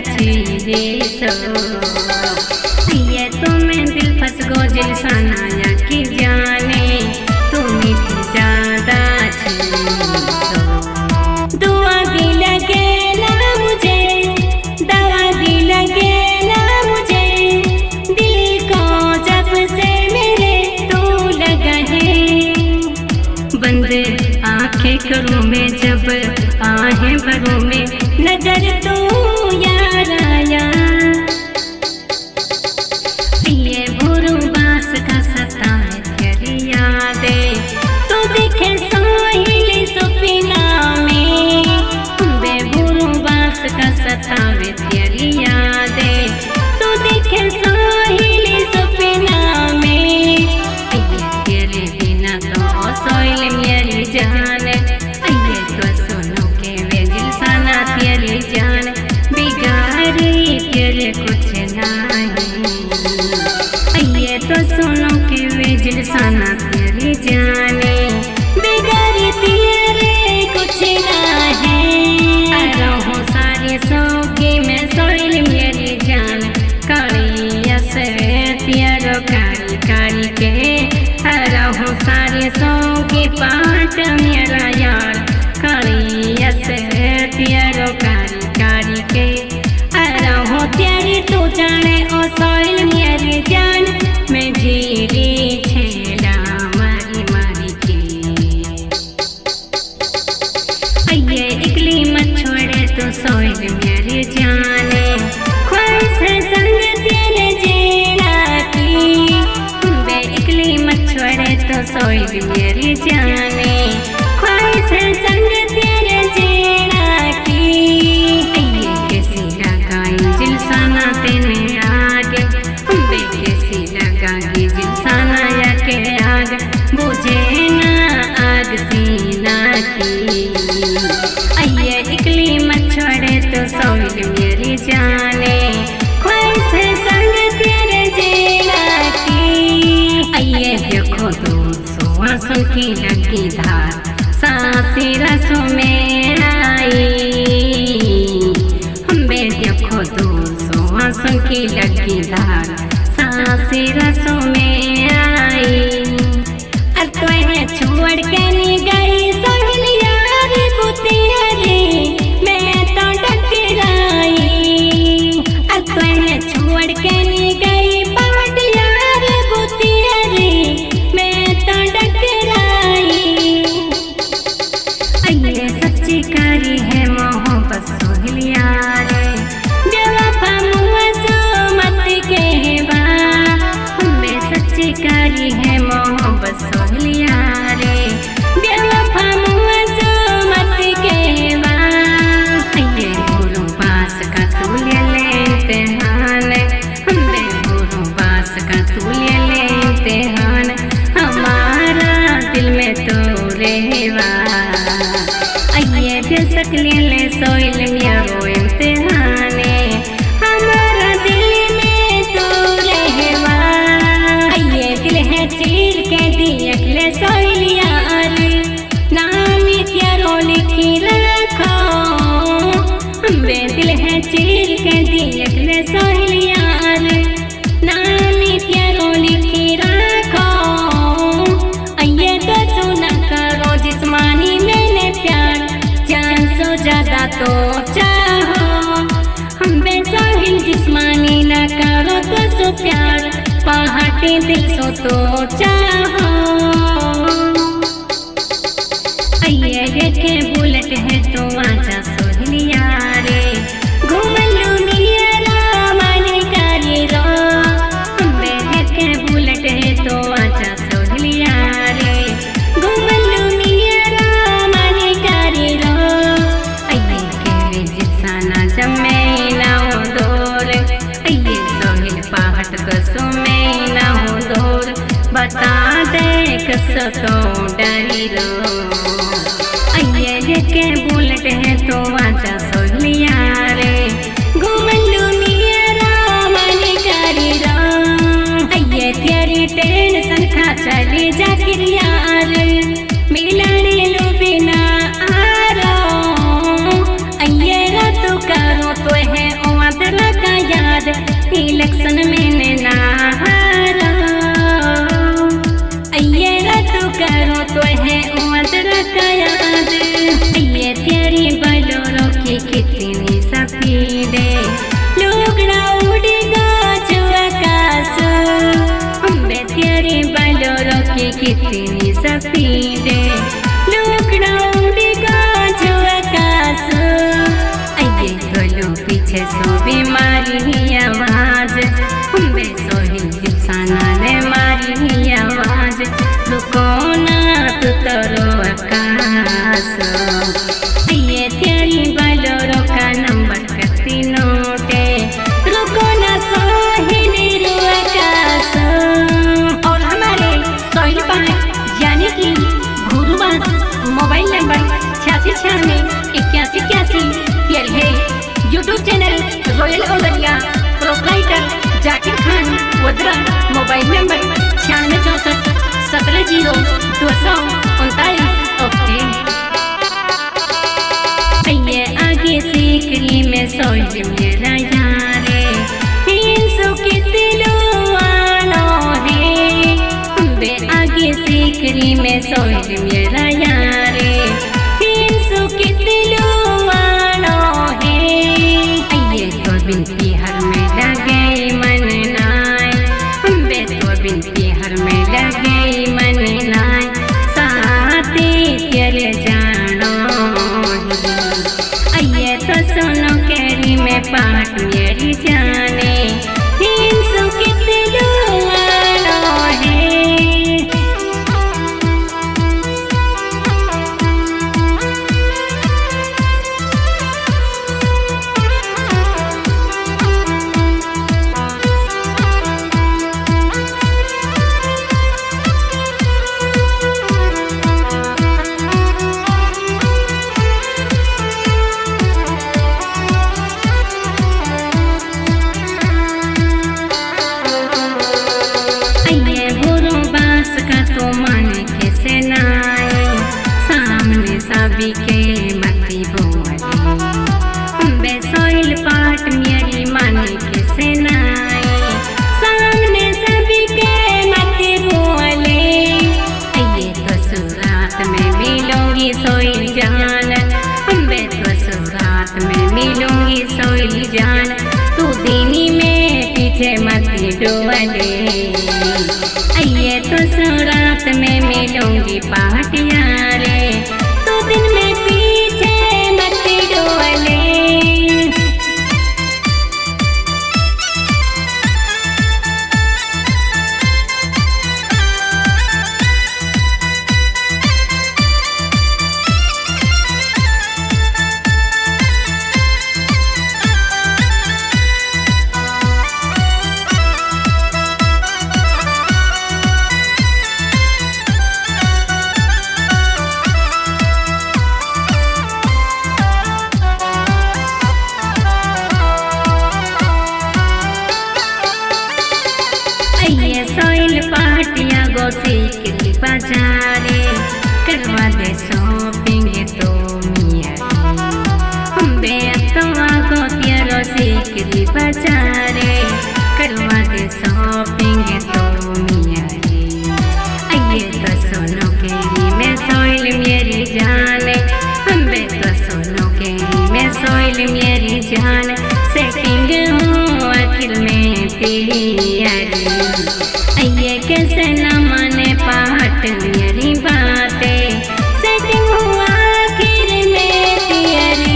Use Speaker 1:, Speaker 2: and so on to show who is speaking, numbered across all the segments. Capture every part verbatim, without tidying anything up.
Speaker 1: छी रे सो ये तुम्हें दिल फंस गो जिल साना या की जाने तुम्हें थी ज्यादा छी सो दुआ भी लगे ना मुझे दवा भी लगे ना मुझे दिल को जब से मेरे तू लगा है बंद आंखें करूँ मैं जब आहें भरूँ मैं नजर तू यार आया ये भोरू बास का सताए तेरी यादें तू दिखे सोहिली सुपीना में बेभोरू बास का सताए तेरी यादें तू दिखे सोहिली सुपीना में ये तेरे बिना तो सोइल मेरी जान ये तो सुनो के वे दिल साना तेरी जान बिगाड़ी तेरे कुछ नहीं ये तो सुनो के वे दिल साना तेरी जाने बिगाड़ी तेरे कुछ नहीं रहो सारे सौगी में सोइल मेरी जान कालिया से तेरो कारी कारी के रहो सारे सौगी पाट मेरा यार कालिया से तेरो कारी कारी के रहो तेरी तू जाने ओ सोइल मेरी जान मैं जीरी छेला मारी मारी के ये इकली मत छोड़े तो सोइल मेरी जाने ख्वाहिश है संग तेरे जीना की बे इकली मत छोड़े तो सोइल मेरी जाने ख्वाहिश है संग तेरे जीना की ये कैसी लगाई जिल साना तेने आगे बे कैसी लगाई जिल साना या के आग बुझे ना आग सीना की ये इकली मत छोड़े तो सोइल मेरी जाने ख्वाहिश है संग तेरे जीना की ये देखो तो सुहासों की लगी धार सांसी रसों में आई हमें देखो तो सुहासों की लगी धार सांसी रसों में आई अब तो है छोड़ के नहीं गई सोहिल यार बुतियारी मैं तो डकराई अब तो है छोड़ के नहीं गई बाट यार बुतियारी मैं तो डकराई ये सच्ची कारी है मोहब्बत सोहिल यारे बेवफा मुअज़्ज़मत कहवा हमें सच्ची कारी है मोहब्बत सोहिल यारे बेवफा मुअज़्ज़मत कहवा ये भोरू बास का तू ले ले इम्तिहान हमें भोरू बास का तू ले ले इम्तिहान हमारा दिल में तो रहवा ये बेसक ले ले सोइल मेरो इम्तिहाने हमारा दिल में तो रहवा ये दिल है चीर के दियक ले सोइल यार नाम तेरो लिखी रखो बे दिल है चीर के दियक ले सोइल यार नाम तेरो लिखी रखो ये तो सुना करो जिस्मानी मैंने प्यार जान सो ज्यादा तो चाहो हम बेसोहिल जिस्मानी न करो तो सो प्यार पहाटी दिल सो तो चाहो ये देखे बुलेट है तो आजा सोहिल यारे घूम लूं मेरा मन कारी रो हम देखे बुलेट है तो आजा सोहिल यारे घूम लूं मेरा मन कारी रो ये के जिसाना जमे ना हो दूर ये सोहिल पहाट कसो में ना हो दूर बता दे कसो तो डरी रो ये देखे बुलेट है तो आजा सोहिल यारे घूम लूं मेरा मन कारी रो ये तेरी टेंशन खा चली जा यार मिलने लो बिना आ रो ये रो तो करो तो है स्पीडे लुगड़ा उड़ेगा जो आकाश अम्बे तेरे बलोरो की कितनी स्पीडे लुगड़ा उड़ेगा जो आकाश आइए बोलो पीछे सो बीमारी आवाज अम्बे सोहिल दिलसाना ने मारी आवाज रुको ना तू तरो आकाश आइए तेरी बलोरो का नंबर कती नोटे रुको ना सोहिल रो आकाश। और हमारे सोहिल पाए यानी कि गुरुवास मोबाइल नंबर छियासी छियानवे इक्यासी इक्यासी पेल है। यूट्यूब चैनल रॉयल औलरिया proprietor Zakir Khan Vadra mobile number छियानवे चौंसठ सत्रह जीरो दो सौ उनतालीस ओके। आइए आगे सीकरी में सोच मेरा यारे तीन सौ के दिलों वालों है अम्बे आगे सीकरी में सोच मेरा यारे तीन सौ के दिलों वालों है। आइए तो बिनती हर में लगे मन नाय अम्बे तो बिनती हर में लगे मन नाय साथे तेरे जानो आइए तो सुनो कैरी में पाठ मेरी जाने तीन सौ के दिलों वालों है। सभी के मती बोले अम्बे सोइल पाठ मेरी माने के सेनाई सामने सभी के मती बोले आइए तो सुरात में मिलूंगी सोइल जान अम्बे तो सुरात में मिलूंगी सोइल जान तू दीनी में पीछे मती डोले आइए तो सुरात में मिलूंगी पाठ यारे दिन में पीछे मत डोले। सोइल पाटिया गो सीकरी बाजारे करवा दे शॉपिंग तो मियारी अम्बे अतवा गो तेरो सीकरी बाजारे करवा दे शॉपिंग तो मियारी आइए तो सोनो केरी में सोइल मेरी जान अम्बे तो सोनो केरी में सोइल मेरी जान सेटिंग हो आखिर में प्यारी आइए कैसे न माने पाठ मेरी बातें सेटिंग हुआ आखिर में तेरी।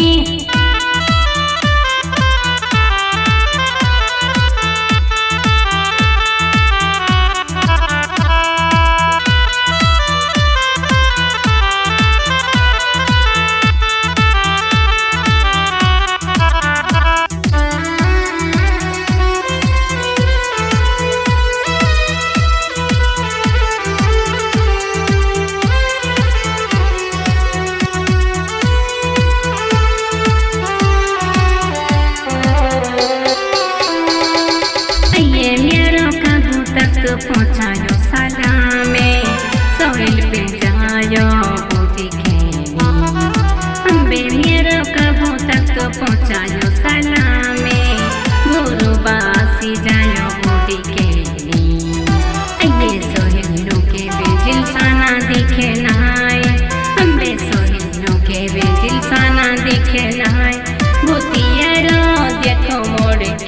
Speaker 1: पहुँचायो सलामे सोइल पे जायो बूटी खेली अम्बे मेरो कबू तक पहुँचायो सलामे गुरु बासी जायो बूटी खेली अम्बे सोहिलो के बेजिल साना दिखे नाय अम्बे सोहिलो के बेजिल साना दिखे नाय भूतिया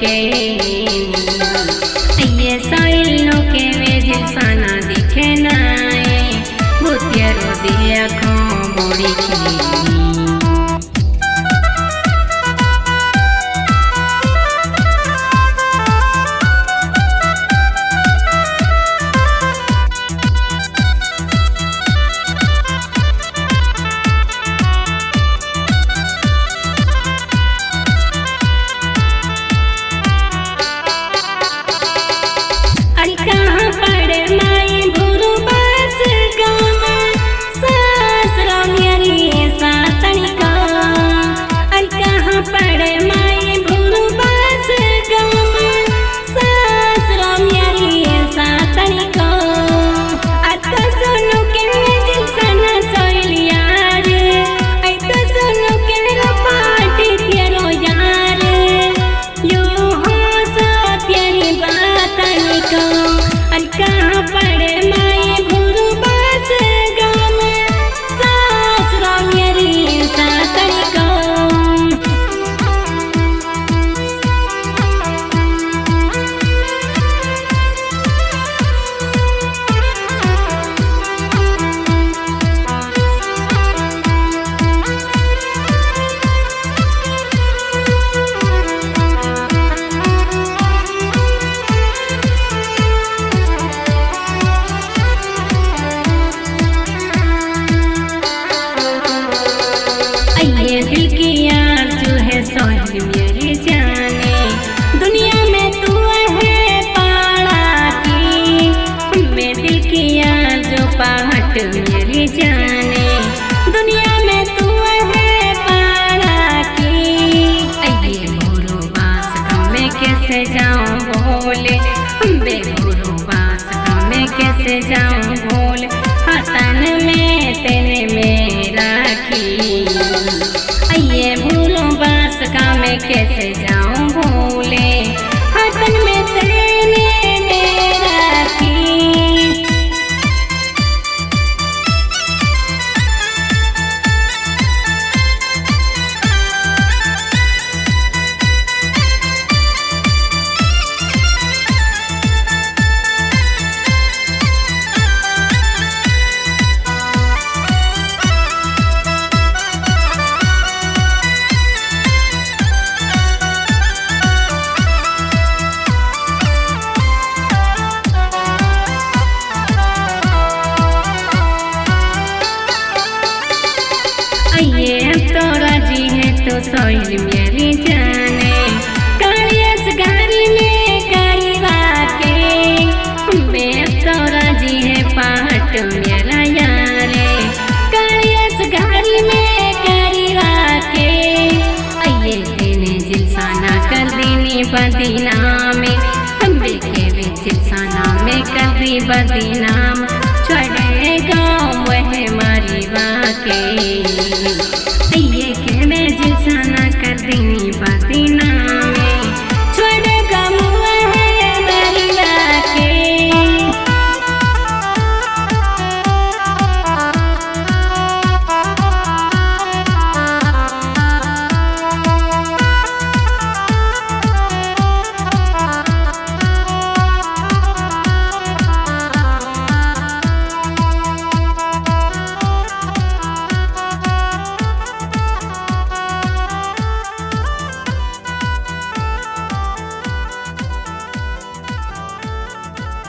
Speaker 1: के ये साइलों के वे जिलसाना दिखे नाए भूतिया रो दिया खो मोड़ी की मेरे जाने दुनिया में तू है पाड़ा की मैं दिल की यार जो पहाट मेरे जाने दुनिया में तू है पाड़ा की ये भोरो बास का मैं कैसे जाऊं बोले बे भोरो बास का मैं कैसे जाऊं बोले हतन में तेने में राखी ये भूलो बास का मैं कैसे जाऊं भूले हाथन में तेने में राखी ये तो राजी है तो सोइल मेरी जाने कालियस गारी में करीवा के मैं तो राजी है पाट मेरा यारे कालियस गारी में करीवा के ये देने जिलसाना कर देने बदीना में हम देखे वे जिलसाना में कर दी बदीनाम छोड़े गाँव वह मारी वाके ये के मैं जिलसाना कर देनी बात